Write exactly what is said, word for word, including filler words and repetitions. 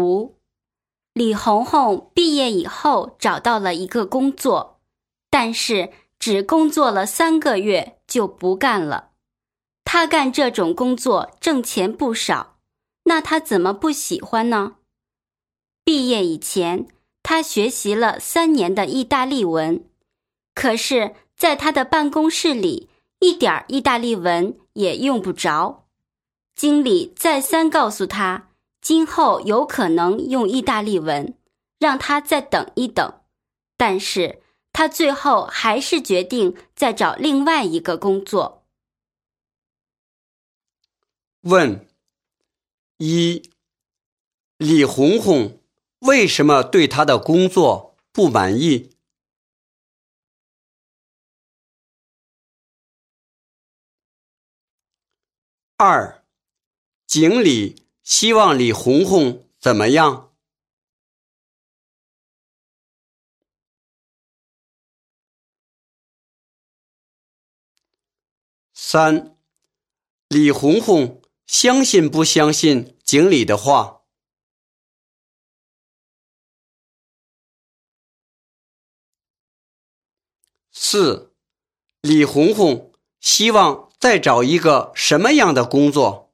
读。李红红毕业以后找到了一个工作，但是只工作了三个月就不干了。她干这种工作挣钱不少，那她怎么不喜欢呢？毕业以前，她学习了三年的意大利文，可是在她的办公室里，一点意大利文也用不着。经理再三告诉她，今后有可能用意大利文，让她再等一等。但是她最后还是决定再找另外一个工作。 问：一、李红红为什么对她的工作不满意？二、经理希望李红红怎么样？三、李红红相信不相信经理的话？四、李红红希望再找一个什么样的工作？